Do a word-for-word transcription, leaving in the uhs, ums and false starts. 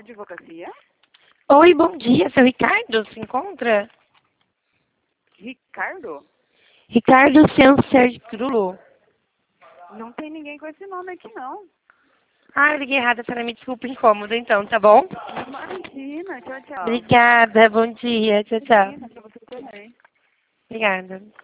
Advocacia? Oi, bom dia. Seu Ricardo se encontra? Ricardo? Ricardo Sensercrulo. Não tem ninguém com esse nome aqui, não. Ah, eu liguei errado, para me desculpa, incômodo então, tá bom? Imagina, tchau, tchau. Obrigada, bom dia. Tchau, tchau. Imagina, pra você também. Obrigada.